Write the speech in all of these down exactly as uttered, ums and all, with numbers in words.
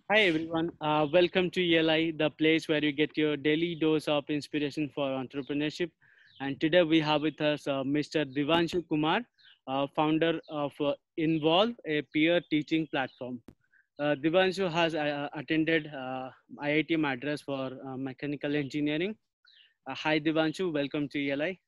Hi everyone, uh, welcome to E L I, the place where you get your daily dose of inspiration for entrepreneurship. And today we have with us uh, Mister Divanshu Kumar, uh, founder of uh, Involve, a peer teaching platform. Uh, Divanshu has uh, attended uh, I I T Madras for uh, mechanical engineering. Uh, hi Divanshu, welcome to E L I.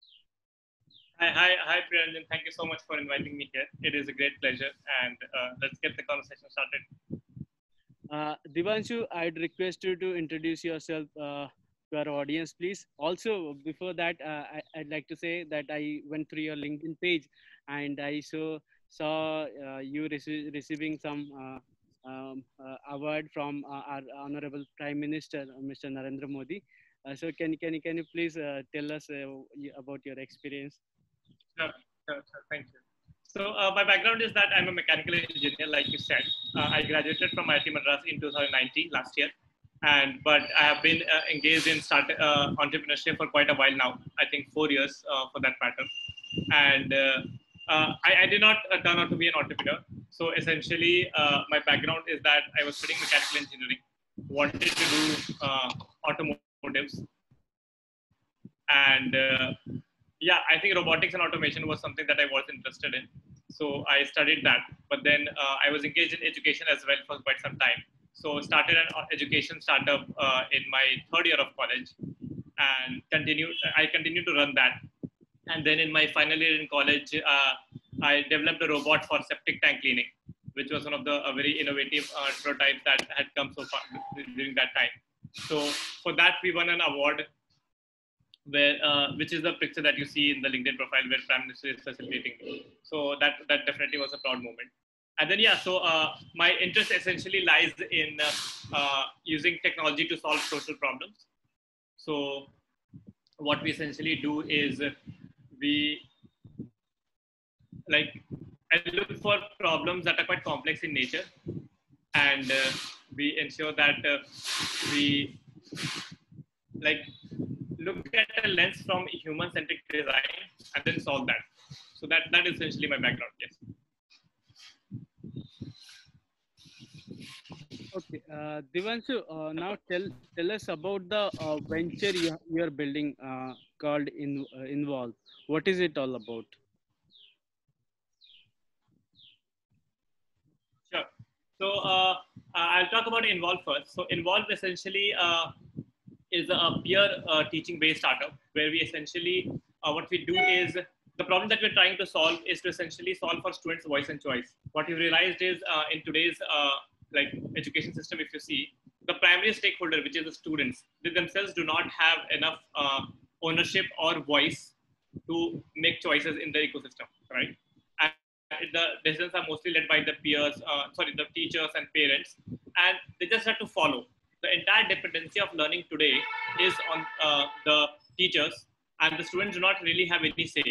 Hi, hi, hi, Priyanjan. Thank you so much for inviting me here. It is a great pleasure, and uh, let's get the conversation started. Uh, Divanshu, I'd request you to introduce yourself uh, to our audience, please. Also, before that, uh, I, I'd like to say that I went through your LinkedIn page and I saw, saw uh, you rece- receiving some uh, um, uh, award from uh, our Honorable Prime Minister, uh, Mister Narendra Modi. Uh, so, can, can, you- can you please uh, tell us uh, y- about your experience? Sure, sure, sure. Thank you. So, uh, my background is that I'm a mechanical engineer, like you said. Uh, I graduated from I I T Madras in two thousand nineteen, last year, and but I have been uh, engaged in start uh, entrepreneurship for quite a while now. I think four years uh, for that matter, and uh, uh, I, I did not uh, turn out to be an entrepreneur. So essentially, uh, my background is that I was studying mechanical engineering, wanted to do uh, automotives, and uh, yeah, I think robotics and automation was something that I was interested in. So I studied that, but then uh, I was engaged in education as well for quite some time. So started an uh, education startup uh, in my third year of college, and continued. I continued to run that, and then in my final year in college, uh, I developed a robot for septic tank cleaning, which was one of the uh, very innovative uh, prototypes that had come so far during that time. So for that, we won an award, where uh, which is the picture that you see in the LinkedIn profile where Prime Minister is facilitating me. So that that definitely was a proud moment. And then yeah, so uh, my interest essentially lies in uh, uh, using technology to solve social problems. So what we essentially do is we like I look for problems that are quite complex in nature, and uh, we ensure that uh, we like look at a lens from human centric design and then solve that. So that that is essentially my background. Yes. Okay, uh, Divanshu, uh, now tell tell us about the uh, venture you, you are building uh, called in, uh, Involve. What is it all about? Sure. So uh, I'll talk about Involve first. So Involve essentially uh, is a peer uh, teaching based startup where we essentially uh, what we do is the problem that we're trying to solve is to essentially solve for students' voice and choice. What we've realized is uh, in today's uh, like education system, if you see the primary stakeholder, which is the students, they themselves do not have enough uh, ownership or voice to make choices in the ecosystem, right? And the decisions are mostly led by the peers, uh, sorry, the teachers and parents, and they just have to follow. The entire dependency of learning today is on uh, the teachers, and the students do not really have any say.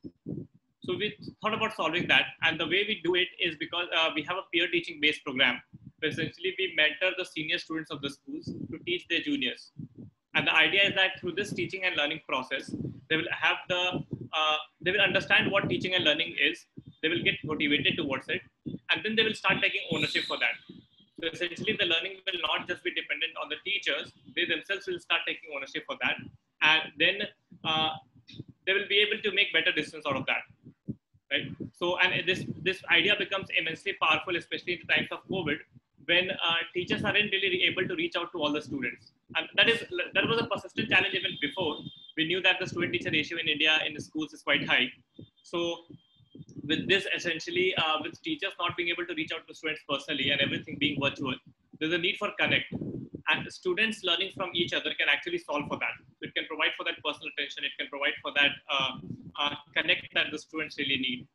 So we thought about solving that, and the way we do it is because uh, we have a peer teaching based program. Where essentially, we mentor the senior students of the schools to teach their juniors. And the idea is that through this teaching and learning process, they will have the uh, they will understand what teaching and learning is. They will get motivated towards it, and then they will start taking ownership for that. So essentially, the learning will not just be dependent on the teachers; they themselves will start taking ownership for that, and then uh, they will be able to make better decisions out of that, right? So, and this this idea becomes immensely powerful, especially in times of COVID, when uh, teachers aren't really able to reach out to all the students, and that is that was a persistent challenge even before. We knew that the student teacher ratio in India in the schools is quite high. So, with this essentially, uh, with teachers not being able to reach out to students personally and everything being virtual, there's a need for connect. And students learning from each other can actually solve for that. So it can provide for that personal attention. It can provide for that uh, uh, connect that the students really need.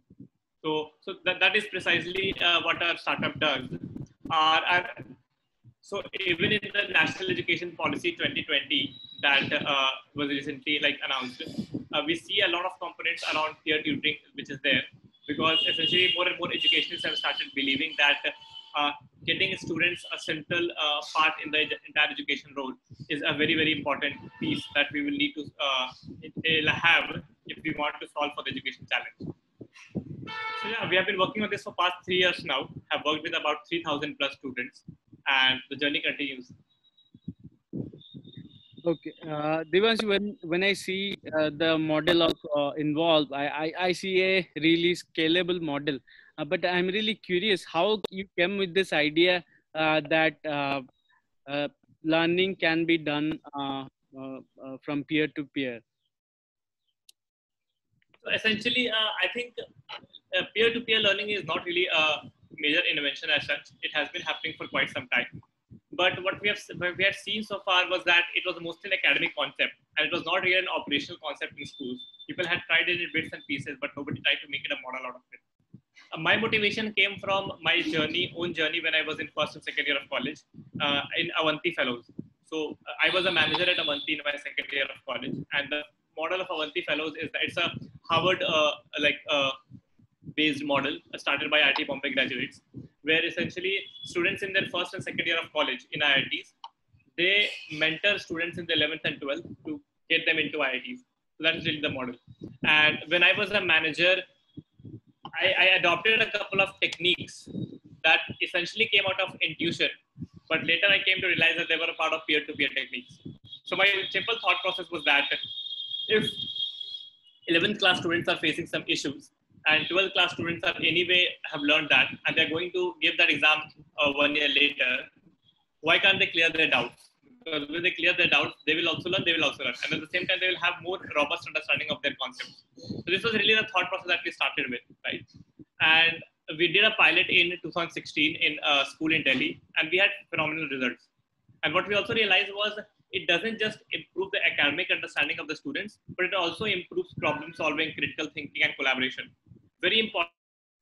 So, so that, that is precisely uh, what our startup does. Our, our, so even in the National Education Policy twenty twenty that uh, was recently like announced, uh, we see a lot of components around peer tutoring, which is there, because essentially more and more educationists have started believing that uh, getting students a central uh, part in the entire education role is a very very important piece that we will need to uh, have if we want to solve for the education challenge. So yeah, we have been working on this for past three years now. Have worked with about three thousand plus students, and the journey continues. Okay, uh, Devansh, when when I see uh, the model of uh, Involve, I, I I see a really scalable model. Uh, but I'm really curious how you came with this idea uh, that uh, uh, learning can be done uh, uh, uh, from peer to peer. So essentially, uh, I think uh, peer-to-peer learning is not really a major invention as such. It has been happening for quite some time. But what we have what we had seen so far was that it was mostly an academic concept, and it was not really an operational concept in schools. People had tried it in bits and pieces, but nobody tried to make it a model out of it. Uh, my motivation came from my journey, own journey, when I was in first and second year of college uh, in Avanti Fellows. So uh, I was a manager at Avanti in my second year of college, and the model of Avanti Fellows is that it's a Harvard uh, like uh, based model uh, started by I I T Bombay graduates, where essentially students in their first and second year of college in I I Ts, they mentor students in the eleventh and twelfth to get them into I I Ts. So that is really the model. And when I was a manager, I, I adopted a couple of techniques that essentially came out of intuition, but later I came to realize that they were a part of peer-to-peer techniques. So my simple thought process was that if eleventh class students are facing some issues and twelfth class students are anyway have learned that and they're going to give that exam uh, one year later, why can't they clear their doubts? Because when they clear their doubts, they will also learn, they will also learn. And at the same time, they will have more robust understanding of their concepts. So this was really the thought process that we started with, right? And we did a pilot in two thousand sixteen in a school in Delhi, and we had phenomenal results. And what we also realized was it doesn't just improve the academic understanding of the students, but it also improves problem solving, critical thinking, and collaboration. Very important.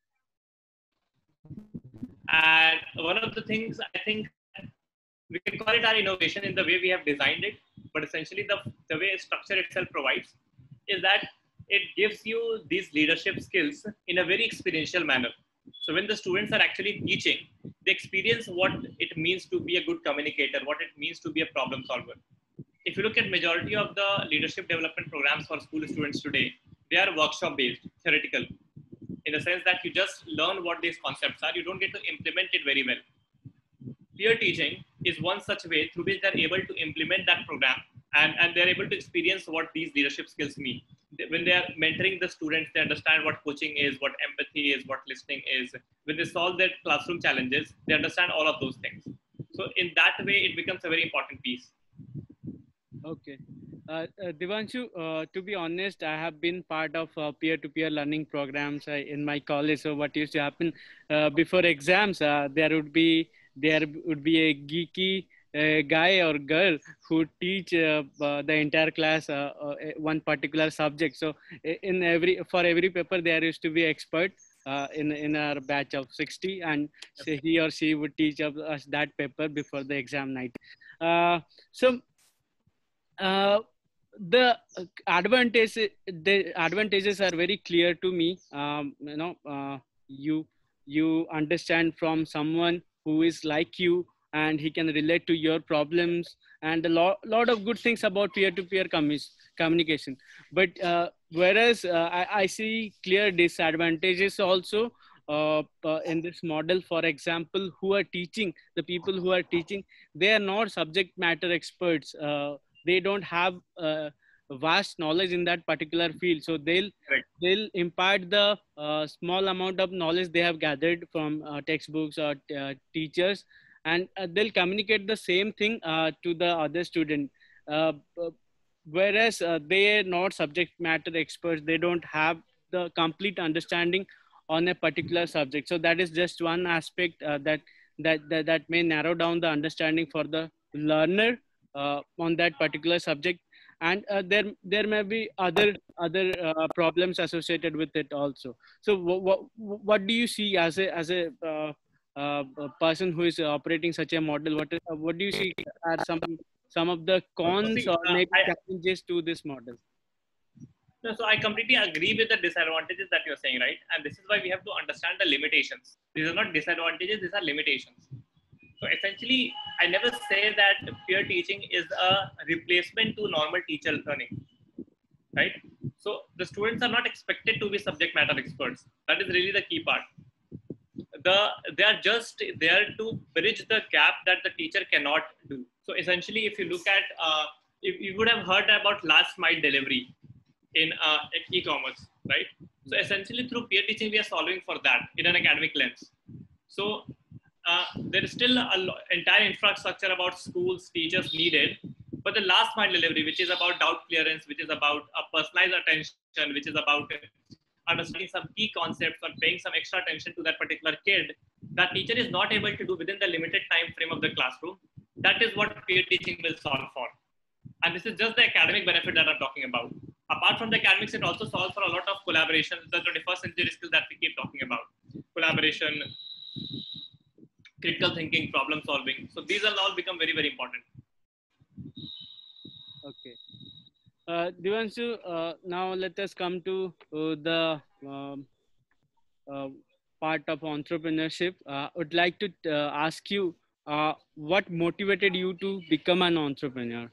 And one of the things I think we can call it our innovation in the way we have designed it, but essentially the, the way structure itself provides is that it gives you these leadership skills in a very experiential manner. So when the students are actually teaching, they experience what it means to be a good communicator, what it means to be a problem solver. If you look at majority of the leadership development programs for school students today, they are workshop based, theoretical, in the sense that you just learn what these concepts are. You don't get to implement it very well. Peer teaching is one such way through which they're able to implement that program and, and they're able to experience what these leadership skills mean. When they are mentoring the students, they understand what coaching is, what empathy is, what listening is. When they solve their classroom challenges, they understand all of those things. So in that way, it becomes a very important piece. Okay. Uh, uh, Devanshu, uh, to be honest, I have been part of uh, peer-to-peer learning programs uh, in my college. So what used to happen uh, before exams, uh, there would be there would be a geeky uh, guy or girl who teach uh, uh, the entire class uh, uh, one particular subject. So in every for every paper, there used to be expert uh, in in our batch of sixty, and so he or she would teach us that paper before the exam night. Uh, so. Uh, the advantage the advantages are very clear to me. Um, you know, uh, you you understand from someone who is like you, and he can relate to your problems, and a lot lot of good things about peer-to-peer commu- communication. But uh, whereas uh, I, I see clear disadvantages also uh, uh, in this model. For example, who are teaching the people who are teaching, they are not subject matter experts. Uh, they don't have uh, vast knowledge in that particular field, so they'll Right. they'll impart the uh, small amount of knowledge they have gathered from uh, textbooks or uh, teachers, and uh, they'll communicate the same thing uh, to the other student. uh, uh, Whereas uh, they are not subject matter experts, they don't have the complete understanding on a particular subject. So that is just one aspect uh, that, that that that may narrow down the understanding for the learner uh, on that particular subject. And uh, there there may be other other uh, problems associated with it also. So what what, what do you see as a as a, uh, uh, a person who is operating such a model? What is, uh, what do you see are some some of the So cons see, or uh, maybe I, challenges to this model? no, so I completely agree with the disadvantages that you're saying, right? And this is why we have to understand the limitations. These are not disadvantages, these are limitations. So essentially, I never say that peer teaching is a replacement to normal teacher learning, right? So the students are not expected to be subject matter experts. That is really the key part. the they are just there to bridge the gap that the teacher cannot do. So essentially, if you look at, uh, if you would have heard about last mile delivery in uh, e-commerce, right? So essentially, through peer teaching, we are solving for that in an academic lens. So uh, there is still a lo- entire infrastructure about schools, teachers needed, but the last mile delivery, which is about doubt clearance, which is about a personalized attention, which is about understanding some key concepts or paying some extra attention to that particular kid, that teacher is not able to do within the limited time frame of the classroom. That is what peer teaching will solve for. And this is just the academic benefit that I'm talking about. Apart from the academics, it also solves for a lot of collaboration, the twenty-first century skills that we keep talking about. Collaboration, critical thinking, problem solving. So these will all become very, very important. Okay. Uh, Devanshu, uh, now let us come to uh, the um, uh, part of entrepreneurship. Uh, I would like to uh, ask you, uh, what motivated you to become an entrepreneur?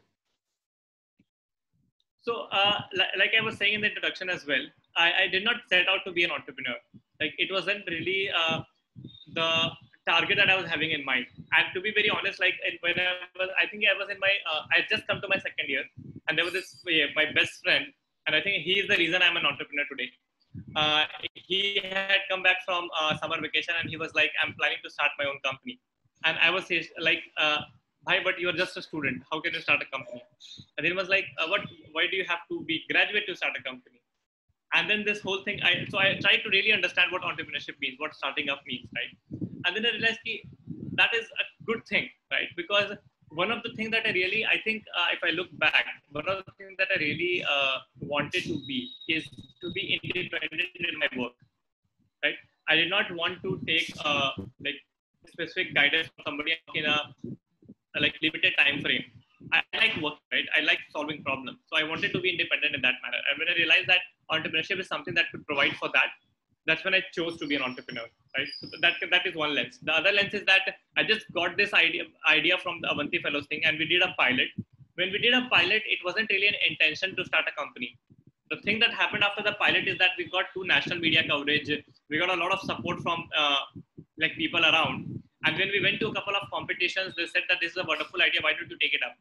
So, uh, li- like I was saying in the introduction as well, I, I did not set out to be an entrepreneur. Like it wasn't really uh, the target that I was having in mind. And to be very honest, like when I was, I think I was in my, uh, I just come to my second year, and there was this yeah, my best friend, and I think he is the reason I'm an entrepreneur today. Uh, he had come back from uh, summer vacation, and he was like, "I'm planning to start my own company," and I was like, uh, "Bhai, but you're just a student. How can you start a company?" And he was like, uh, "What? Why do you have to be graduate to start a company?" And then this whole thing, I so I tried to really understand what entrepreneurship means, what starting up means, right? And then I realized ki, that is a good thing, right? Because one of the things that I really, I think, uh, if I look back, one of the things that I really uh, wanted to be is to be independent in my work, right? I did not want to take uh, like specific guidance from somebody in a, a like limited time frame. I like work, right? I like solving problems. So I wanted to be independent in that manner. And when I realized that entrepreneurship is something that could provide for that, that's when I chose to be an entrepreneur, right? So that, that is one lens. The other lens is that I just got this idea, idea from the Avanti Fellows thing, and we did a pilot. When we did a pilot, it wasn't really an intention to start a company. The thing that happened after the pilot is that we got two national media coverage. We got a lot of support from uh, like people around. And when we went to a couple of competitions, they said that this is a wonderful idea. Why don't you take it up?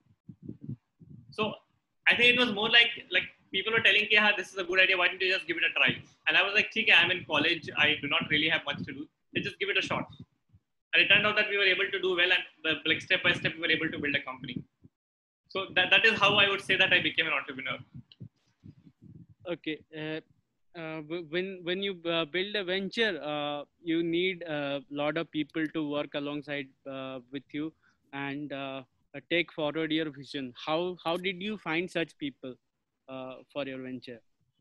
So I think it was more like like people were telling, "Yeah, this is a good idea. Why don't you just give it a try?" And I was like, "Okay, I'm in college. I do not really have much to do. Let's just give it a shot." And it turned out that we were able to do well, and the, like step by step, we were able to build a company. So that, that is how I would say that I became an entrepreneur. Okay. Uh, uh, when when you uh, build a venture, uh, you need a lot of people to work alongside uh, with you and uh, take forward your vision. How how did you find such people uh, for your venture?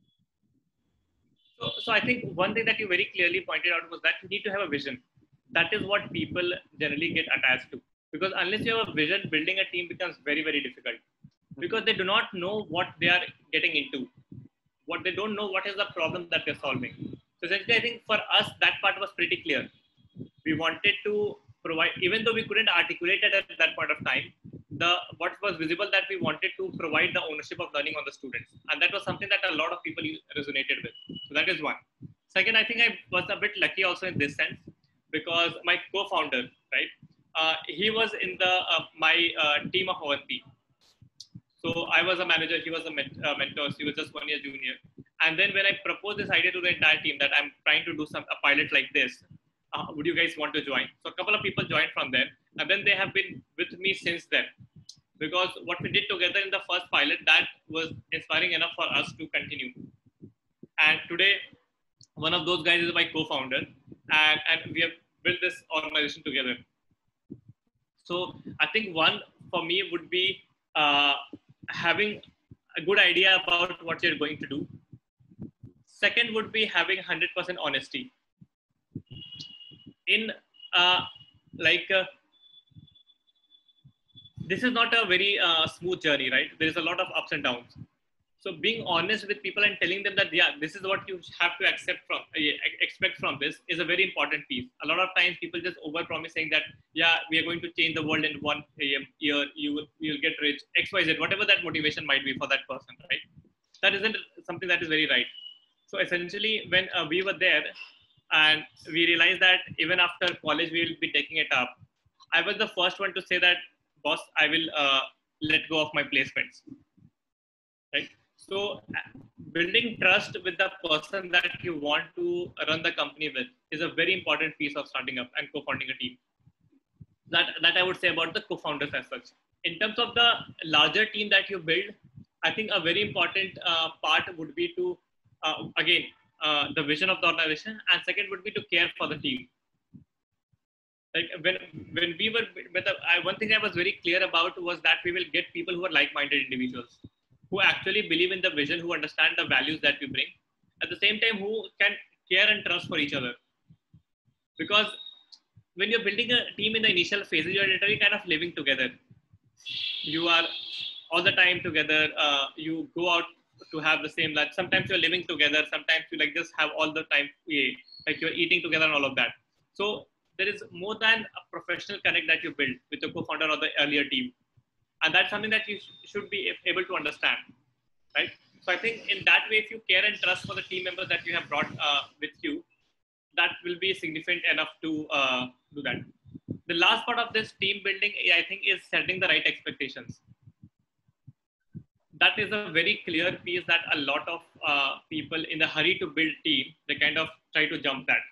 So, so I think one thing that you very clearly pointed out was that you need to have a vision. That is what people generally get attached to. Because unless you have a vision, building a team becomes very, very difficult. Because they do not know what they are getting into. What they don't know what is the problem that they're solving. So essentially, I think for us, that part was pretty clear. We wanted to provide, even though we couldn't articulate it at that point of time, the what was visible that we wanted to provide the ownership of learning on the students, and that was something that a lot of people resonated with. So that is one. Second, I think I was a bit lucky also in this sense because my co-founder, right, uh, he was in the uh, my uh, team of Avanti. So I was a manager, he was a ment- uh, mentor, so he was just one year junior. And then when I proposed this idea to the entire team that I'm trying to do some a pilot like this, uh, would you guys want to join? So a couple of people joined from there, and then they have been with me since then. Because what we did together in the first pilot, that was inspiring enough for us to continue. And today, one of those guys is my co-founder, and, and we have built this organization together. So I think one for me would be uh, having a good idea about what you're going to do. Second would be having one hundred percent honesty. In uh, like, uh, this is not a very uh, smooth journey, right? There is a lot of ups and downs. So being honest with people and telling them that, yeah, this is what you have to accept from, uh, expect from this is a very important piece. A lot of times people just overpromise saying that, yeah, we are going to change the world in one year, you will you'll get rich, X Y Z, whatever that motivation might be for that person, right? That isn't something that is very right. So essentially when uh, we were there, and we realized that even after college, we will be taking it up. I was the first one to say that, boss, I will uh, let go of my placements. Right. So building trust with the person that you want to run the company with is a very important piece of starting up and co-founding a team. That, that I would say about the co-founders as such. In terms of the larger team that you build, I think a very important uh, part would be to, uh, again, uh, the vision of the organization, and second would be to care for the team. Like when, when we were, with the, I, one thing I was very clear about was that we will get people who are like-minded individuals, who actually believe in the vision, who understand the values that we bring, at the same time, who can care and trust for each other. Because when you're building a team in the initial phases, you're literally kind of living together. You are all the time together. Uh, you go out to have the same lunch. Sometimes you're living together. Sometimes you like just have all the time, yeah, like you're eating together and all of that. So there is more than a professional connect that you build with the co-founder or the earlier team. And that's something that you sh- should be able to understand, right? So I think in that way, if you care and trust for the team members that you have brought uh, with you, that will be significant enough to uh, do that. The last part of this team building, I think, is setting the right expectations. That is a very clear piece that a lot of uh, people in the hurry to build team, they kind of try to jump that.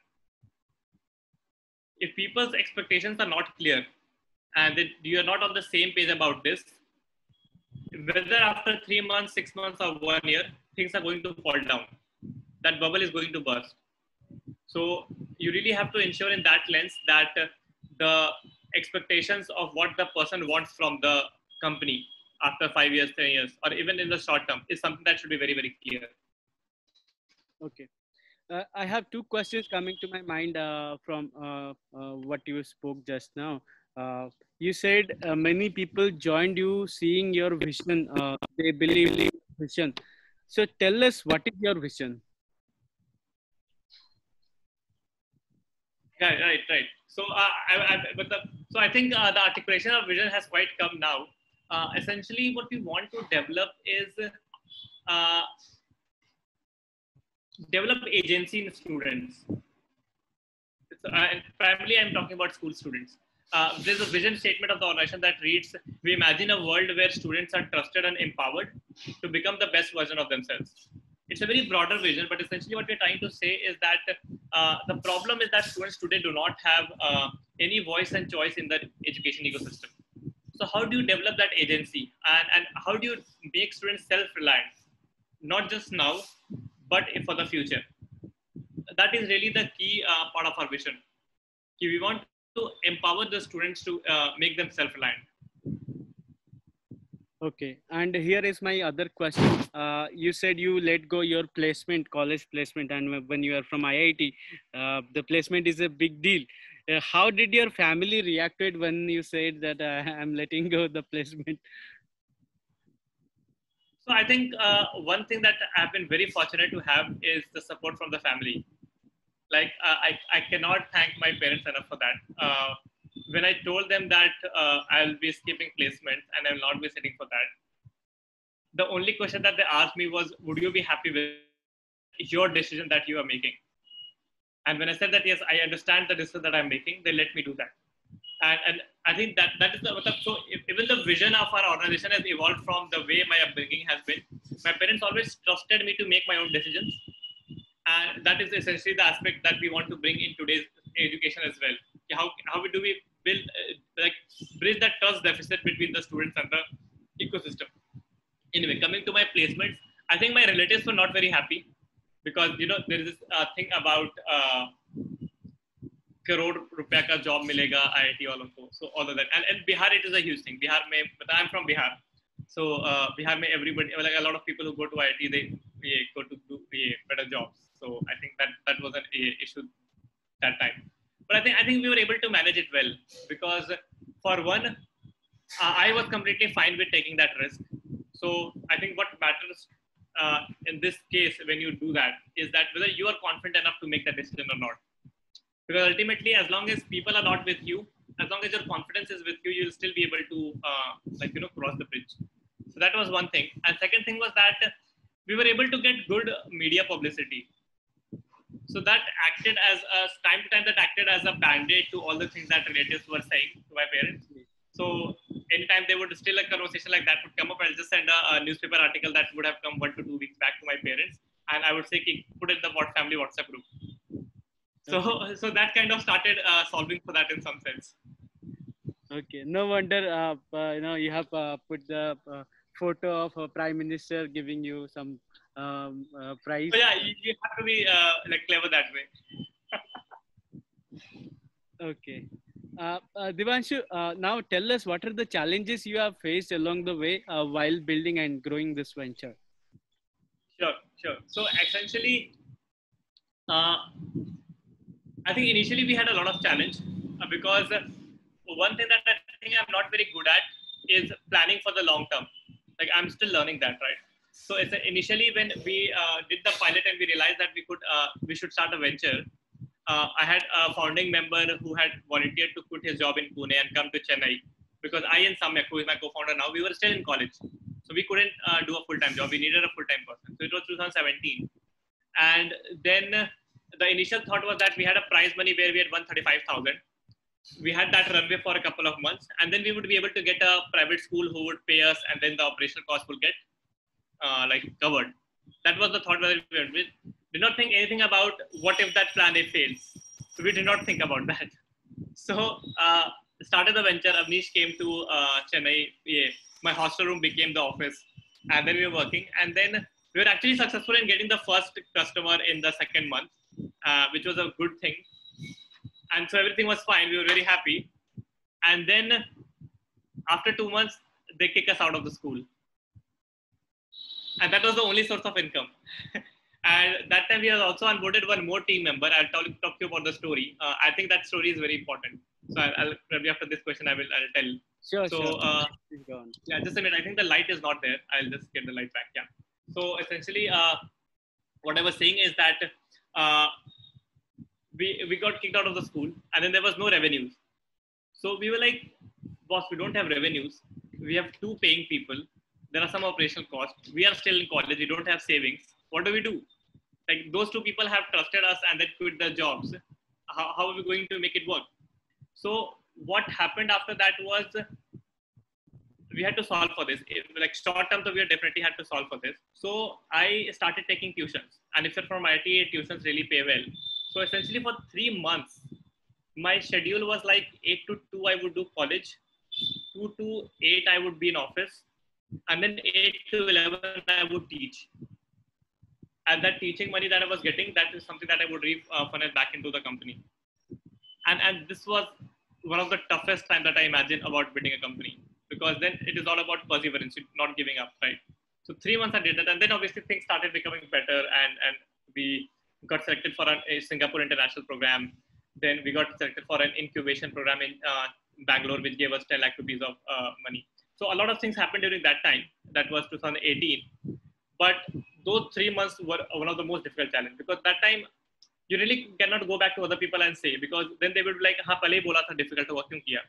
If people's expectations are not clear and that you are not on the same page about this, whether after three months, six months, or one year, things are going to fall down. That bubble is going to burst. So you really have to ensure in that lens that uh, the expectations of what the person wants from the company after five years, ten years, or even in the short term is something that should be very, very clear. Okay. Uh, I have two questions coming to my mind uh, from uh, uh, what you spoke just now. Uh, you said uh, many people joined you seeing your vision. Uh, they believe in your vision. So tell us, what is your vision? Yeah, right, right. So, uh, I, I, but the, so I think uh, the articulation of vision has quite come now. Uh, essentially, what we want to develop is uh, develop agency in students. So, uh, and primarily, I'm talking about school students. Uh, there's a vision statement of the organization that reads, we imagine a world where students are trusted and empowered to become the best version of themselves. It's a very broader vision, but essentially what we're trying to say is that uh, the problem is that students today do not have uh, any voice and choice in the education ecosystem. So how do you develop that agency? And, and how do you make students self-reliant? Not just now, but for the future. That is really the key uh, part of our vision. We want to empower the students to uh, make them self-reliant. Okay, and here is my other question. Uh, you said you let go your placement, college placement, and when you are from I I T, uh, the placement is a big deal. Uh, how did your family reacted when you said that uh, I'm letting go the placement? So I think uh, one thing that I've been very fortunate to have is the support from the family. Like uh, I, I cannot thank my parents enough for that. Uh, when I told them that uh, I'll be skipping placements and I will not be sitting for that, the only question that they asked me was, would you be happy with your decision that you are making? And when I said that, yes, I understand the decision that I'm making, they let me do that. And, and I think that that is the, so if, even the vision of our organization has evolved from the way my upbringing has been. My parents always trusted me to make my own decisions. And that is essentially the aspect that we want to bring in today's education as well. How, how do we build, uh, like, bridge that trust deficit between the students and the ecosystem? Anyway, coming to my placements, I think my relatives were not very happy because, you know, there is this uh, thing about uh, crore rupiya ka job milega I I T all of so all of that. And, and Bihar, it is a huge thing. Bihar, mein, but I'm from Bihar. So uh, Bihar, mein everybody, like a lot of people who go to I I T, they yeah, go to do yeah, better jobs. So I think that that was an yeah, issue that time. But I think I think we were able to manage it well because for one, uh, I was completely fine with taking that risk. So I think what matters uh, in this case when you do that is that whether you are confident enough to make that decision or not. Because ultimately, as long as people are not with you, as long as your confidence is with you, you'll still be able to uh, like you know cross the bridge. So that was one thing. And second thing was that we were able to get good media publicity. So that acted as a time to time that acted as a band-aid to all the things that relatives were saying to my parents. So anytime they would still a conversation like that would come up, I'll just send a, a newspaper article that would have come one to two weeks back to my parents, and I would say, put it in the what family WhatsApp group. So okay. so that kind of started uh, solving for that in some sense. Okay, no wonder uh, uh, you know you have uh, put the uh, photo of a prime minister giving you some um, uh, prize. So yeah, you, you have to be uh, like clever that way. Okay. Uh, uh, Devanshu, uh, now tell us what are the challenges you have faced along the way uh, while building and growing this venture? Sure, sure. So essentially, uh, I think initially we had a lot of challenge uh, because uh, one thing that I think I'm not very good at is planning for the long term. Like I'm still learning that, right? So it's uh, initially when we uh, did the pilot and we realized that we could uh, we should start a venture. Uh, I had a founding member who had volunteered to quit his job in Pune and come to Chennai because I and Samyak, who is my co-founder now, we were still in college, so we couldn't uh, do a full-time job. We needed a full-time person. So it was two thousand seventeen, and then uh, the initial thought was that we had a prize money where we had won thirty-five thousand. We had that runway for a couple of months, and then we would be able to get a private school who would pay us, and then the operational cost will get uh, like covered. That was the thought that we went with. Did not think anything about what if that plan A fails. So we did not think about that. So uh, started the venture. Avnish came to uh, Chennai. Yeah, my hostel room became the office, and then we were working. And then we were actually successful in getting the first customer in the second month, uh, which was a good thing. And so everything was fine. We were very happy. And then after two months, they kick us out of the school. And that was the only source of income. And that time we have also onboarded one more team member. I'll talk, talk to you about the story. Uh, I think that story is very important. So I'll, I'll probably after this question, I will I'll tell. Sure, so, sure. Uh, yeah, just a minute. I think the light is not there. I'll just get the light back. Yeah. So essentially, uh, what I was saying is that uh, we, we got kicked out of the school and then there was no revenues. So we were like, boss, we don't have revenues. We have two paying people. There are some operational costs. We are still in college. We don't have savings. What do we do? Like those two people have trusted us and then quit their jobs. How, how are we going to make it work? So what happened after that was we had to solve for this. If, like short term, so we definitely had to solve for this. So I started taking tuitions. And if you're from I T, tuitions really pay well. So essentially for three months, my schedule was like eight to two, I would do college. two to eight, I would be in office. And then eight to eleven, I would teach. And that teaching money that I was getting, that is something that I would refunnel back into the company. And, and this was one of the toughest times that I imagine about building a company, because then it is all about perseverance, not giving up, right? So three months I did that. And then obviously things started becoming better, and, and we got selected for an, a Singapore international program. Then we got selected for an incubation program in uh, Bangalore, which gave us ten lakh rupees of uh, money. So a lot of things happened during that time. That was two thousand eighteen. But those three months were one of the most difficult challenges, because that time you really cannot go back to other people and say, because then they would be like, "Ha, pehle hi bola tha, difficult hua, kyun kiya?"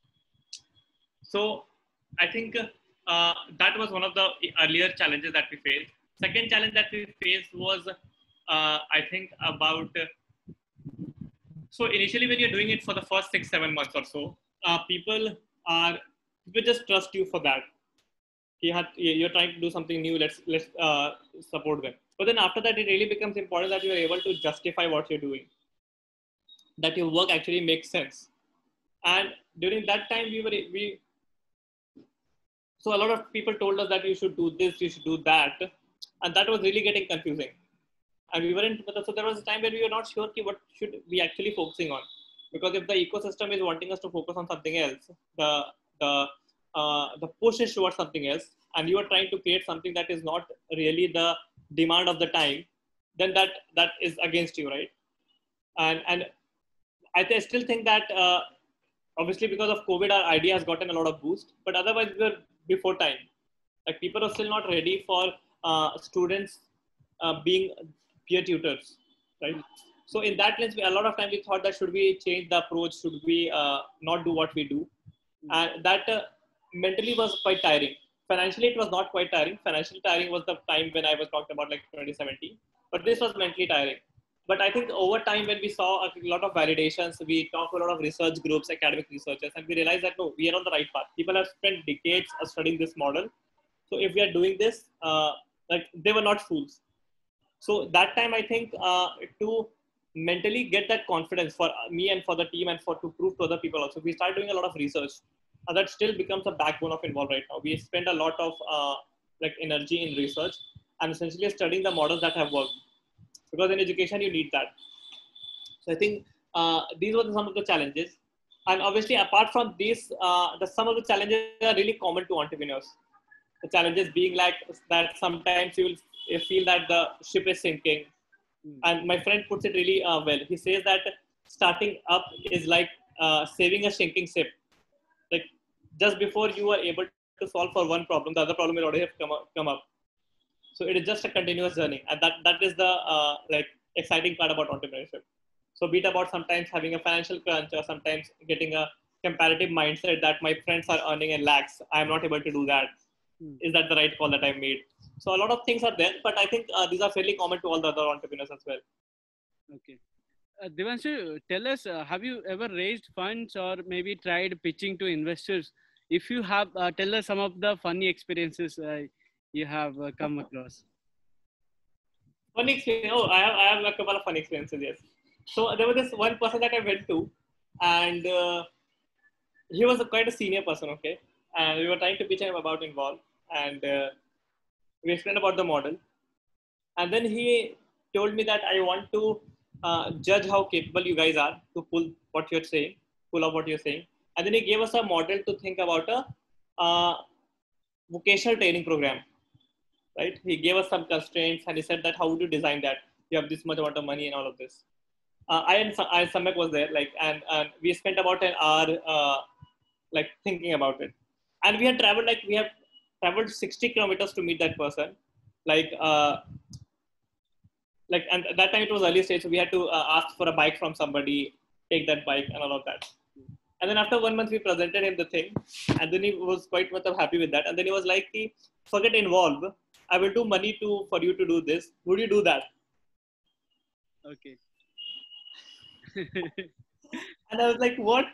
So I think uh, that was one of the earlier challenges that we faced. Second challenge that we faced was, uh, I think about, uh, so initially when you're doing it for the first six, seven months or so, uh, people are, people just trust you for that. He had, you're trying to do something new, let's, let's uh, support them. But then after that, it really becomes important that you're able to justify what you're doing, that your work actually makes sense. And during that time, we were, we, so a lot of people told us that you should do this, you should do that. And that was really getting confusing. And we weren't, so there was a time where we were not sure what should we actually focusing on. Because if the ecosystem is wanting us to focus on something else, the, the, uh, the push is towards something else, and you are trying to create something that is not really the demand of the time, then that, that is against you, right? And, and I th- still think that, uh, obviously because of COVID, our idea has gotten a lot of boost, but otherwise we were before time. Like people are still not ready for uh, students uh, being peer tutors, right? So in that lens, a lot of time we thought that should we change the approach, should we uh, not do what we do? And that uh, mentally was quite tiring. Financially, it was not quite tiring. Financially tiring was the time when I was talking about like twenty seventeen, but this was mentally tiring. But I think over time, when we saw a lot of validations, we talked to a lot of research groups, academic researchers, and we realized that no, we are on the right path. People have spent decades studying this model. So if we are doing this, uh, like they were not fools. So that time, I think uh, to mentally get that confidence for me and for the team and for to prove to other people also, we started doing a lot of research. Uh, that still becomes a backbone of Involve right now. We spend a lot of uh, like energy in research and essentially studying the models that have worked, because in education you need that. So I think uh, these were some of the challenges, and obviously apart from these, uh, the some of the challenges are really common to entrepreneurs. The challenges being like that sometimes you will feel that the ship is sinking, Mm. and my friend puts it really uh, well. He says that starting up is like uh, saving a sinking ship. Like just before you are able to solve for one problem, the other problem will already have come up. Come up. So it is just a continuous journey, and that that is the uh, like exciting part about entrepreneurship. So be it about sometimes having a financial crunch or sometimes getting a comparative mindset that my friends are earning in lakhs, I am not able to do that. Mm. Is that the right call that I made? So a lot of things are there, but I think uh, these are fairly common to all the other entrepreneurs as well. Okay. Uh, Devanshu, tell us, uh, have you ever raised funds or maybe tried pitching to investors? If you have, uh, tell us some of the funny experiences uh, you have uh, come across. Funny experience. Oh, I have, I have a couple of funny experiences, yes. So there was this one person that I went to, and uh, he was a, quite a senior person, okay? And we were trying to pitch him about Involve, and uh, we explained about the model. And then he told me that I want to uh, judge how capable you guys are to pull what you're saying, pull up what you're saying. And then he gave us a model to think about a uh, vocational training program, right? He gave us some constraints and he said that how would you design that? You have this much amount of money and all of this. Uh, I and I, Samek was there, like, and, and we spent about an hour, uh, like, thinking about it. And we had traveled, like, we have traveled sixty kilometers to meet that person. Like, uh, like, and at that time it was early stage, so we had to uh, ask for a bike from somebody, take that bike, and all of that. And then after one month, we presented him the thing, and then he was quite much happy with that. And then he was like, "Forget Involve. I will do money to for you to do this. Would you do that?" Okay. And I was like, "What?"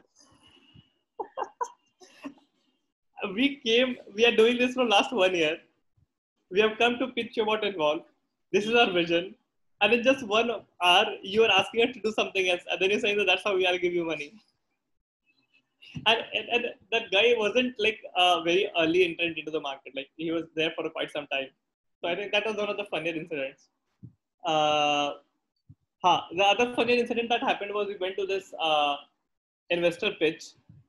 We came. We are doing this for last one year. We have come to pitch you about Involve. This is our vision. And in just one hour, you are asking us to do something else, and then you're saying that that's how we are give you money. And, and, and that guy wasn't like a very early entrant into the market. Like he was there for quite some time. So I think that was one of the funnier incidents. Uh, huh. The other funnier incident that happened was we went to this uh, investor pitch,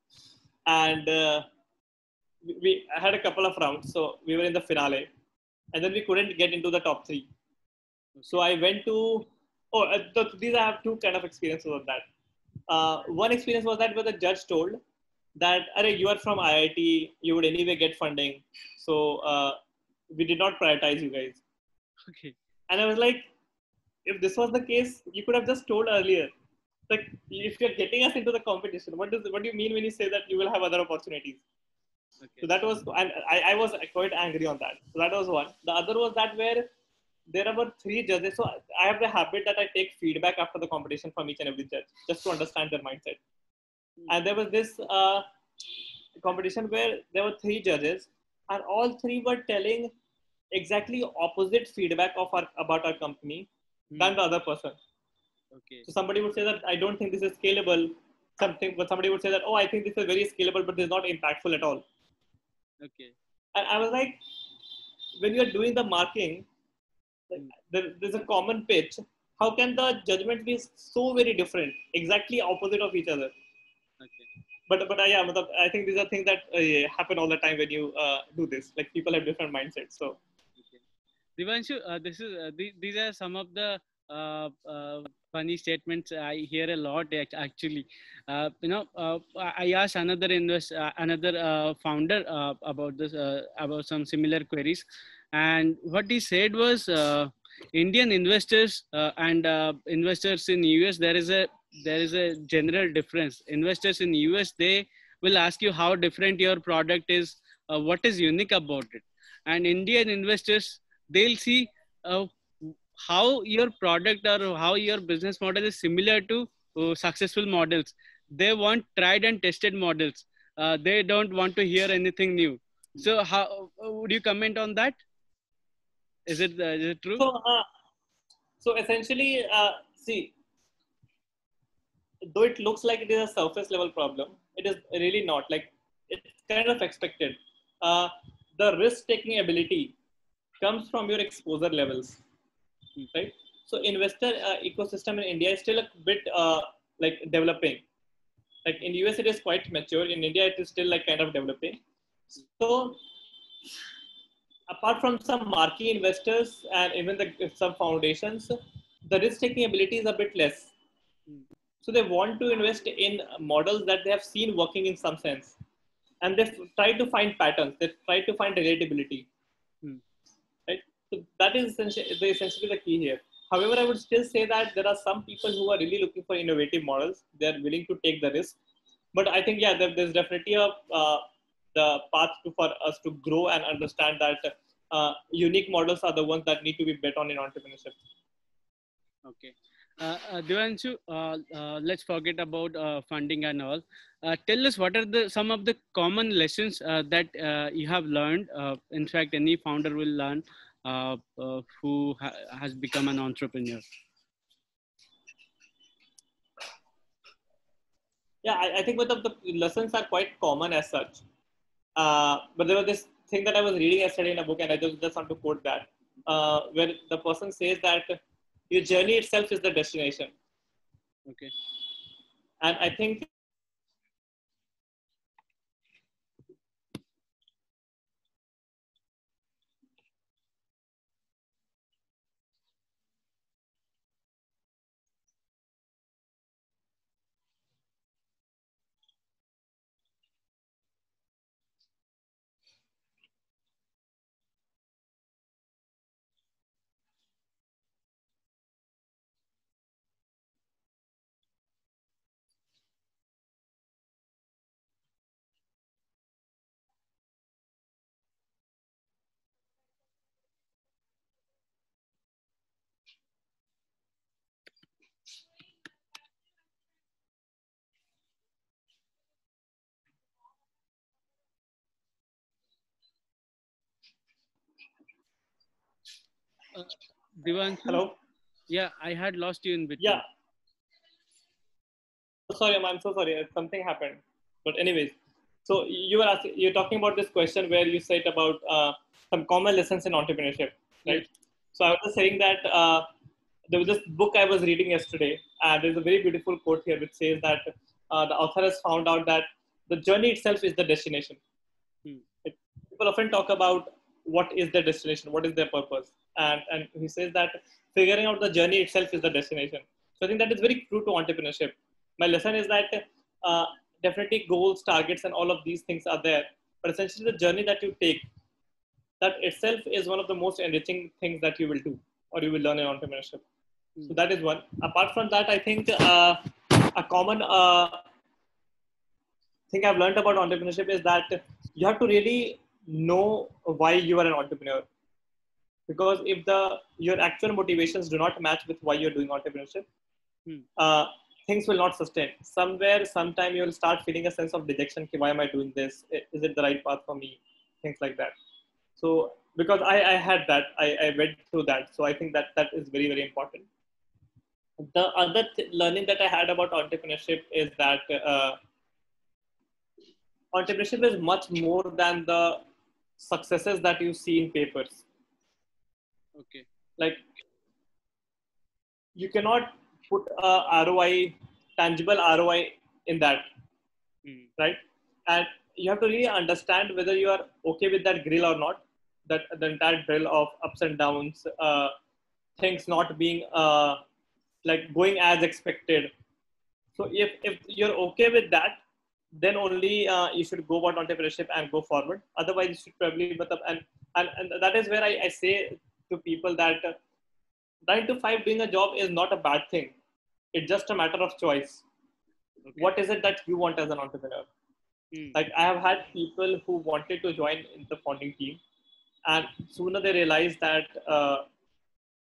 and uh, we, we had a couple of rounds. So we were in the finale, and then we couldn't get into the top three. So I went to, oh, uh, th- these I have two kind of experiences of that. Uh, one experience was that where the judge told that, Arey, you are from I I T, you would anyway get funding. So uh, we did not prioritize you guys. Okay. And I was like, if this was the case, you could have just told earlier. Like, if you're getting us into the competition, what does what do you mean when you say that you will have other opportunities? Okay. So that was, and I, I was quite angry on that. So that was one. The other was that where there were three judges. So I have the habit that I take feedback after the competition from each and every judge just to understand their mindset. And there was this uh, competition where there were three judges, and all three were telling exactly opposite feedback of our about our company Hmm. than the other person. Okay. So somebody would say that I don't think this is scalable. Something, but somebody would say that, oh, I think this is very scalable, but this is not impactful at all. Okay. And I was like, when you're doing the marking, like, there, there's a common pitch. How can the judgment be so very different, exactly opposite of each other? Okay. But but uh, yeah, matlab, I think these are things that uh, happen all the time when you uh, do this. Like people have different mindsets. So Okay. Devanshu, uh, this is uh, the, these are some of the uh, uh, funny statements I hear a lot act- actually. Uh, you know, uh, I I asked another invest uh, another uh, founder uh, about this uh, about some similar queries, and what he said was uh, Indian investors uh, and uh, investors in U S, there is a there is a general difference. Investors in U S, they will ask you how different your product is, uh, what is unique about it, and Indian investors, they'll see uh, how your product or how your business model is similar to uh, successful models. They want tried and tested models. Uh, they don't want to hear anything new. So how would you comment on that? Is it, uh, is it true? So, uh, so essentially, uh, see, though it looks like it is a surface level problem, it is really not. Like it's kind of expected. Uh, the risk taking ability comes from your exposure levels, right? So investor uh, ecosystem in India is still a bit uh, like developing. Like in U S, it is quite mature. In India, it is still like kind of developing. So apart from some marquee investors and even the, some foundations, the risk taking ability is a bit less. So they want to invest in models that they have seen working in some sense, and they try to find patterns. They try to find relatability, Hmm. right? So that is essentially, essentially the key here. However, I would still say that there are some people who are really looking for innovative models. They are willing to take the risk, but I think yeah, there, there's definitely a uh, the path to, for us to grow and understand that uh, unique models are the ones that need to be bet on in entrepreneurship. Okay. Uh, uh, Devanshu, uh, uh, let's forget about uh, funding and all. Uh, tell us what are the some of the common lessons uh, that uh, you have learned. Uh, in fact, any founder will learn uh, uh, who ha has become an entrepreneur. Yeah, I, I think both of the lessons are quite common as such. Uh, but there was this thing that I was reading yesterday in a book, and I just, just want to quote that, uh, where the person says that your journey itself is the destination. Okay. And I think Uh, Devanshu, hello, yeah, I had lost you in yeah. between. Sorry, I'm, I'm so sorry. Something happened. But anyways, so you were asking, you're talking about this question where you said about uh, some common lessons in entrepreneurship, Yes. right? So I was just saying that uh, there was this book I was reading yesterday, and there's a very beautiful quote here which says that uh, the author has found out that the journey itself is the destination. Hmm. It, people often talk about what is their destination, what is their purpose, and and he says that figuring out the journey itself is the destination. So I think that is very true to entrepreneurship. My lesson is that uh, definitely goals, targets, and all of these things are there, but essentially the journey that you take, that itself is one of the most enriching things that you will do or you will learn in entrepreneurship. Hmm. So that is one. Apart from that, I think uh, a common uh, thing I've learned about entrepreneurship is that you have to really know why you are an entrepreneur. Because if the your actual motivations do not match with why you're doing entrepreneurship, Hmm. uh, things will not sustain. Somewhere, sometime you will start feeling a sense of dejection. Why am I doing this? Is it the right path for me? Things like that. So because I, I had that, I, I went through that. So I think that that is very, very important. The other th- learning that I had about entrepreneurship is that uh, entrepreneurship is much more than the successes that you see in papers. Okay. Like you cannot put a R O I, tangible R O I in that, Hmm. right? And you have to really understand whether you are okay with that grill or not. That the entire drill of ups and downs, uh, things not being uh, like going as expected. So if, if you're okay with that, then only uh, you should go about entrepreneurship and go forward. Otherwise, you should probably but and and, and that is where I, I say to people that uh, nine to five doing a job is not a bad thing. It's just a matter of choice. Okay. What is it that you want as an entrepreneur? Hmm. Like I have had people who wanted to join in the founding team, and sooner they realized that uh,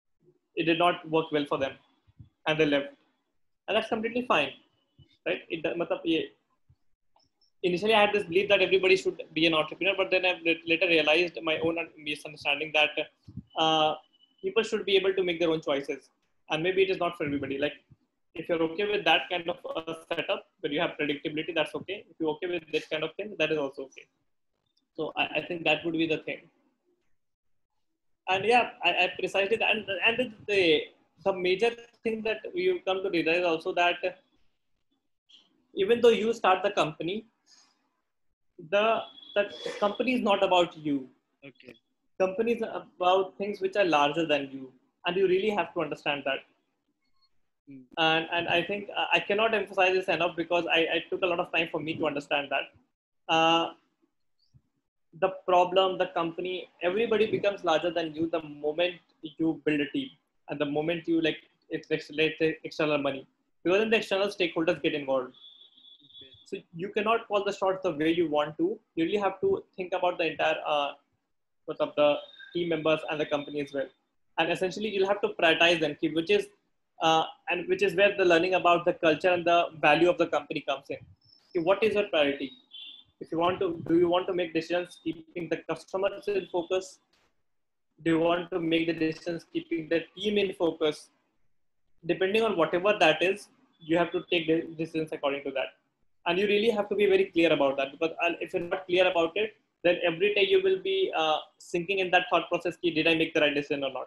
it did not work well for them and they left. And that's completely fine, right? It, matlab, ye, initially I had this belief that everybody should be an entrepreneur, but then I later realized my own misunderstanding that uh, people should be able to make their own choices. And maybe it is not for everybody. Like, if you're okay with that kind of uh, setup where you have predictability, that's okay. If you're okay with this kind of thing, that is also okay. So I, I think that would be the thing. And yeah, I, I precisely that. And, and the, the major thing that you come to realize also that even though you start the company, the that company is not about you. Okay. Company is about things which are larger than you, and you really have to understand that. Mm. And and I think uh, I cannot emphasize this enough because I, I took a lot of time for me to understand that. Uh, the problem, the company, everybody becomes larger than you the moment you build a team and the moment you like external external money, because then the external stakeholders get involved. So you cannot call the shots the way you want to. You really have to think about the entire uh, of the team members and the company as well. And essentially, you'll have to prioritize them, which is uh, and which is where the learning about the culture and the value of the company comes in. What is your priority? If you want to, do you want to make decisions keeping the customers in focus? Do you want to make the decisions keeping the team in focus? Depending on whatever that is, you have to take the decisions according to that. And you really have to be very clear about that, because if you're not clear about it, then every day you will be uh, sinking in that thought process, did I make the right decision or not?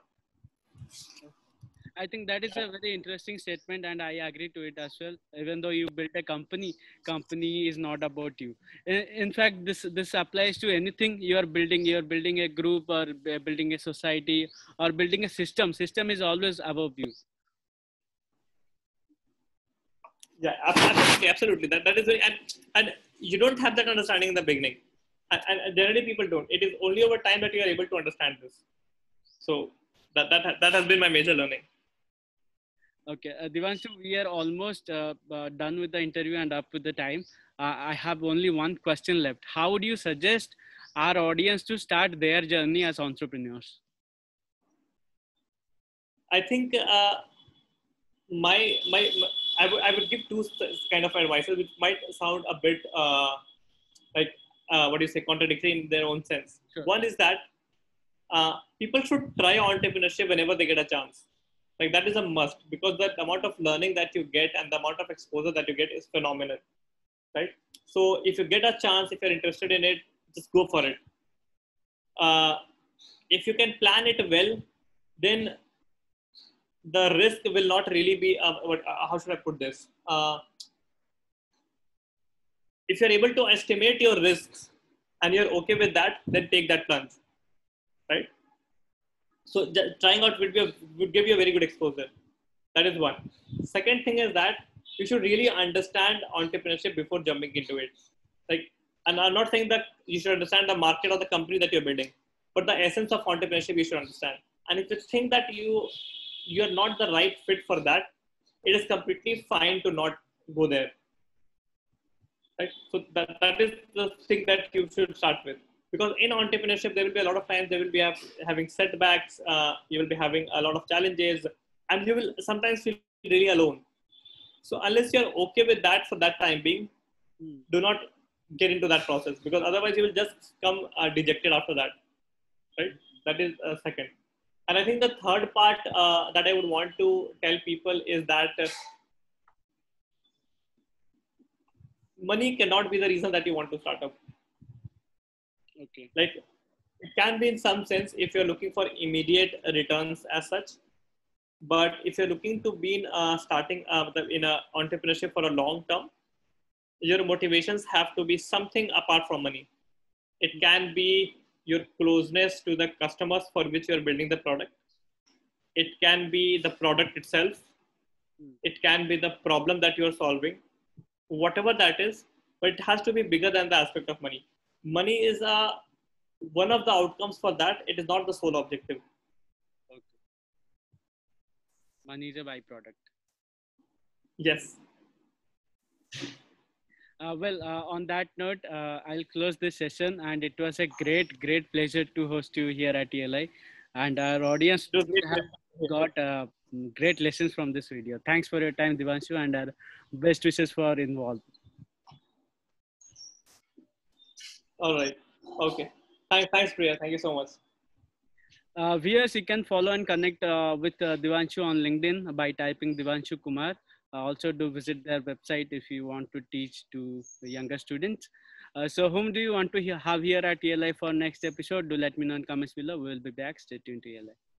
I think that is a very interesting statement, and I agree to it as well. Even though you build a company, company is not about you. In, in fact, this this applies to anything you are building. You are building a group, or building a society, or building a system. System is always above you. Yeah, absolutely, absolutely. That that is very, and and you don't have that understanding in the beginning, and, and generally people don't. It is only over time that you are able to understand this. So that that that has been my major learning. Okay, uh, Devanshu, we are almost uh, uh, done with the interview and up with the time. Uh, I have only one question left. How would you suggest our audience to start their journey as entrepreneurs? I think uh, my, my my I would I would give two kind of advices which might sound a bit uh, like uh, what do you say, contradictory in their own sense. Sure. One is that uh, people should try entrepreneurship whenever they get a chance. Like, that is a must, because the amount of learning that you get and the amount of exposure that you get is phenomenal, right? So if you get a chance, if you're interested in it, just go for it. Uh, if you can plan it well, then the risk will not really be, uh, what, uh, how should I put this? Uh, if you're able to estimate your risks and you're okay with that, then take that plunge, right? So trying out would, be a, would give you a very good exposure. That is one. Second thing is that you should really understand entrepreneurship before jumping into it. Like, and I'm not saying that you should understand the market or the company that you're building, but the essence of entrepreneurship you should understand. And if you think that you you're not the right fit for that, it is completely fine to not go there. Right? So that, that is the thing that you should start with. Because in entrepreneurship, there will be a lot of times they will be have, having setbacks, uh, you will be having a lot of challenges, and you will sometimes feel really alone. So unless you're okay with that for that time being, mm. do not get into that process, because otherwise you will just come uh, dejected after that, right? That is uh, second. And I think the third part uh, that I would want to tell people is that uh, money cannot be the reason that you want to start up. Okay. Like, it can be in some sense if you're looking for immediate returns as such, but if you're looking to be in uh, starting uh, in a entrepreneurship for a long term, your motivations have to be something apart from money. It can be your closeness to the customers for which you're building the product. It can be the product itself. It can be the problem that you're solving, whatever that is, but it has to be bigger than the aspect of money. Money is a, one of the outcomes for that. It is not the sole objective. Okay. Money is a byproduct. Yes. Uh, well, uh, on that note, uh, I'll close this session, and it was a great, great pleasure to host you here at E L I. And our audience It was great. have got uh, great lessons from this video. Thanks for your time, Devanshu, and our best wishes for Involve. All right. Okay. Thanks, thanks, Priya. Thank you so much. Uh, viewers, you can follow and connect uh, with uh, Devanshu on LinkedIn by typing Devanshu Kumar. Uh, also, do visit their website if you want to teach to the younger students. Uh, so, whom do you want to hear, have here at E L I for next episode? Do let me know in comments below. We will be back. Stay tuned to E L I.